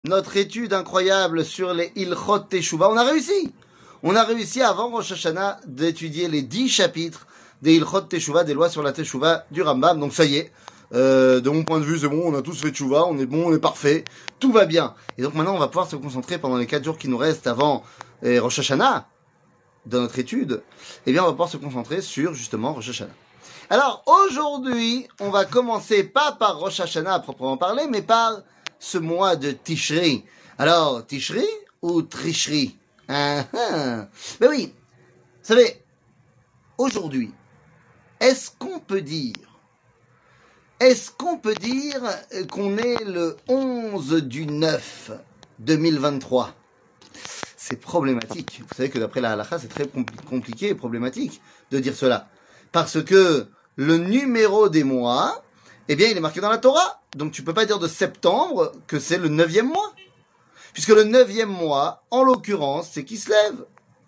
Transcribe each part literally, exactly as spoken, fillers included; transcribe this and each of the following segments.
Notre étude incroyable sur les Ilchot Teshuvah. On a réussi. On a réussi avant Rosh Hashanah d'étudier les dix chapitres des Ilchot Teshuvah, des lois sur la Teshuvah du Rambam. Donc ça y est, euh, de mon point de vue, c'est bon, on a tous fait Teshuvah, on est bon, on est parfait, tout va bien. Et donc maintenant, on va pouvoir se concentrer pendant les quatre jours qui nous restent avant eh, Rosh Hashanah, dans notre étude. Eh bien, on va pouvoir se concentrer sur justement Rosh Hashanah. Alors aujourd'hui, on va commencer pas par Rosh Hashanah à proprement parler, mais par ce mois de Tishri. Alors, Tishri ou Trishri? Ah, ah. Ben oui, vous savez, aujourd'hui, est-ce qu'on peut dire, est-ce qu'on peut dire qu'on est le onze du neuf deux mille vingt-trois? C'est problématique. Vous savez que d'après la halakha, c'est très compliqué et problématique de dire cela. Parce que le numéro des mois, eh bien, il est marqué dans la Torah. Donc tu peux pas dire de septembre que c'est le neuvième mois. Puisque le neuvième mois, en l'occurrence, c'est qui se lève.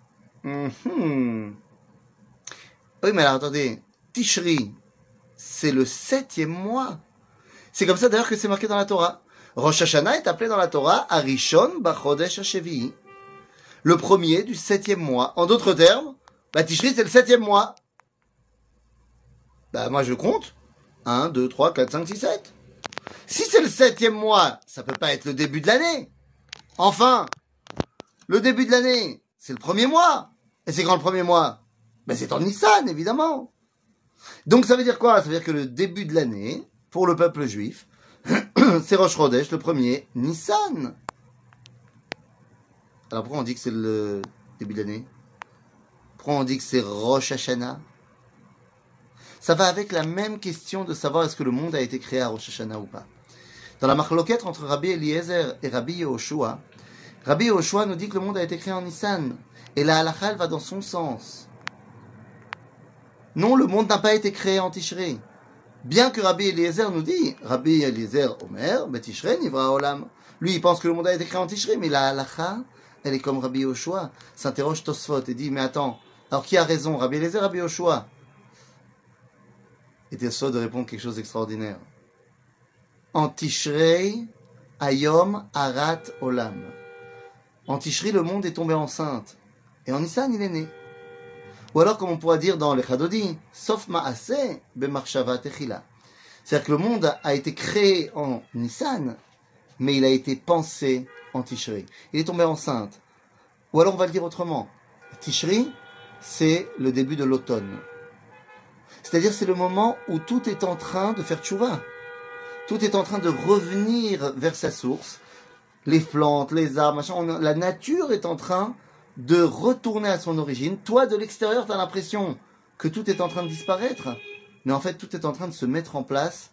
Mm-hmm. Oui, mais alors attendez, Tishri, c'est le septième mois. C'est comme ça d'ailleurs que c'est marqué dans la Torah. Rosh Hashanah est appelé dans la Torah Arishon Bachodesh Hashevi'i. Le premier du septième mois. En d'autres termes, bah, Tishri, c'est le septième mois. Bah, moi, je compte. un, deux, trois, quatre, cinq, six, sept. Si c'est le septième mois, ça peut pas être le début de l'année. Enfin, le début de l'année, c'est le premier mois. Et c'est quand le premier mois? Ben, c'est en Nissan, évidemment. Donc, ça veut dire quoi? Ça veut dire que le début de l'année, pour le peuple juif, c'est Rosh Chodesh, le premier, Nissan. Alors, pourquoi on dit que c'est le début de l'année? Pourquoi on dit que c'est Rosh Hashanah? Ça va avec la même question de savoir est-ce que le monde a été créé à Rosh Hashanah ou pas. Dans la marloquette entre Rabbi Eliezer et Rabbi Yehoshua, Rabbi Yehoshua nous dit que le monde a été créé en Nissan. Et la halakha, elle va dans son sens. Non, le monde n'a pas été créé en Tishri. Bien que Rabbi Eliezer nous dit, Rabbi Eliezer Omer, Betishre Nivra Olam. Lui, il pense que le monde a été créé en Tishri, mais la halakha, elle est comme Rabbi Yehoshua. S'interroge Tosfot et dit, mais attends, alors qui a raison, Rabbi Eliezer, Rabbi Yehoshua? Et Tosfot de répondre quelque chose d'extraordinaire. En Tishrei, Ayom Arat Olam. En Tishri, le monde est tombé enceinte. Et en Nissan, il est né. Ou alors, comme on pourra dire dans les Chadodi, Sof Ma'aseh Bemarshava Techila. C'est-à-dire que le monde a été créé en Nissan, mais il a été pensé en Tishri. Il est tombé enceinte. Ou alors, on va le dire autrement. Tishri, c'est le début de l'automne. C'est-à-dire, c'est le moment où tout est en train de faire tchouva. Tout est en train de revenir vers sa source. Les plantes, les arbres, machin, on, la nature est en train de retourner à son origine. Toi, de l'extérieur, tu as l'impression que tout est en train de disparaître. Mais en fait, tout est en train de se mettre en place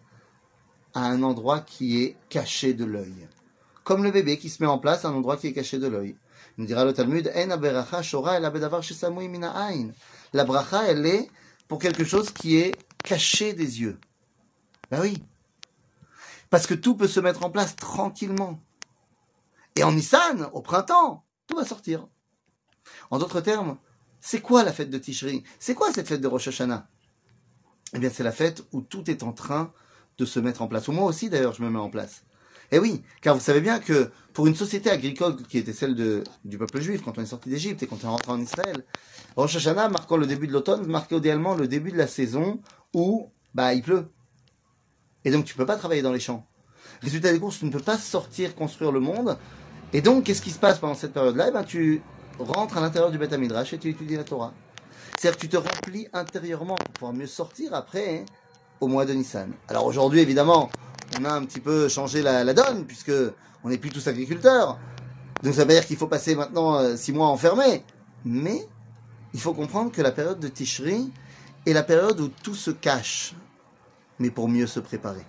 à un endroit qui est caché de l'œil. Comme le bébé qui se met en place à un endroit qui est caché de l'œil. Il nous dira le Talmud, En aberacha shora el abedavar shesamui min ha'ain. La bracha, elle est pour quelque chose qui est caché des yeux. Ben oui. Parce que tout peut se mettre en place tranquillement. Et en Nissan, au printemps, tout va sortir. En d'autres termes, c'est quoi la fête de Tishri? C'est quoi cette fête de Rosh Hashanah? Eh bien, c'est la fête où tout est en train de se mettre en place. Ou moi aussi, d'ailleurs, je me mets en place. Eh oui, car vous savez bien que pour une société agricole qui était celle de, du peuple juif, quand on est sorti d'Égypte et quand on est rentré en Israël, Rosh Hashanah, marquant le début de l'automne, marquait idéalement le début de la saison où bah, il pleut. Et donc, tu ne peux pas travailler dans les champs. Résultat des courses, tu ne peux pas sortir construire le monde. Et donc, qu'est-ce qui se passe pendant cette période-là? Eh ben, tu rentres à l'intérieur du Beth Midrash et tu étudies la Torah. C'est-à-dire que tu te remplis intérieurement pour pouvoir mieux sortir après, hein, au mois de Nissan. Alors aujourd'hui, évidemment, on a un petit peu changé la, la donne, puisque on n'est plus tous agriculteurs. Donc ça veut dire qu'il faut passer maintenant euh, six mois enfermés. Mais il faut comprendre que la période de Tishri est la période où tout se cache, mais pour mieux se préparer.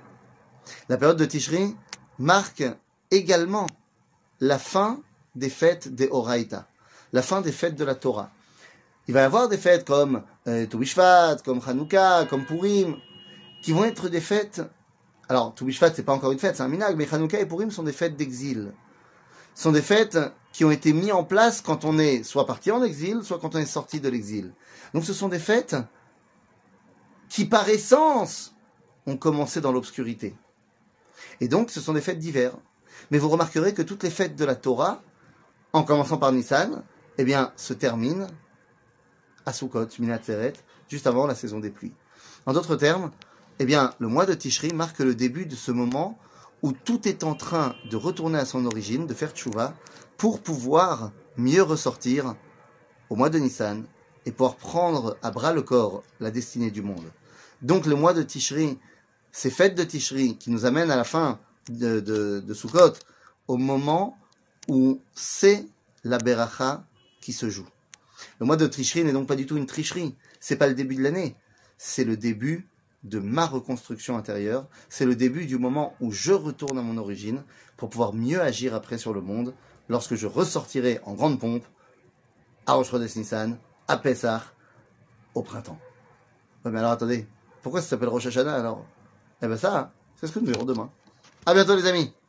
La période de Tishri marque également la fin des fêtes des Horaïta, la fin des fêtes de la Torah. Il va y avoir des fêtes comme euh, Tu B'Shvat, comme Hanouka, comme Purim, qui vont être des fêtes. Alors, Tu B'Shvat, c'est pas encore une fête, c'est un minag, mais Hanouka et Purim sont des fêtes d'exil. Ce sont des fêtes qui ont été mises en place quand on est soit parti en exil, soit quand on est sorti de l'exil. Donc, ce sont des fêtes qui, par essence, ont commencé dans l'obscurité. Et donc, ce sont des fêtes d'hiver. Mais vous remarquerez que toutes les fêtes de la Torah, en commençant par Nissan, eh bien, se terminent à Sukkot, Shmini Atzeret, juste avant la saison des pluies. En d'autres termes, eh bien, le mois de Tishri marque le début de ce moment où tout est en train de retourner à son origine, de faire tchouva, pour pouvoir mieux ressortir au mois de Nissan et pouvoir prendre à bras le corps la destinée du monde. Donc le mois de Tishri, ces fêtes de Tishri qui nous amènent à la fin de, de, de Sukkot, au moment où c'est la Beracha qui se joue. Le mois de Tishri n'est donc pas du tout une tricherie, c'est pas le début de l'année, c'est le début de ma reconstruction intérieure, c'est le début du moment où je retourne à mon origine pour pouvoir mieux agir après sur le monde, lorsque je ressortirai en grande pompe à Rosh Chodesh Nissan, à Pessah, au printemps. Ouais, mais alors attendez, pourquoi ça s'appelle Rosh Hashanah alors? Eh ben ça, c'est ce que nous verrons demain. À bientôt les amis.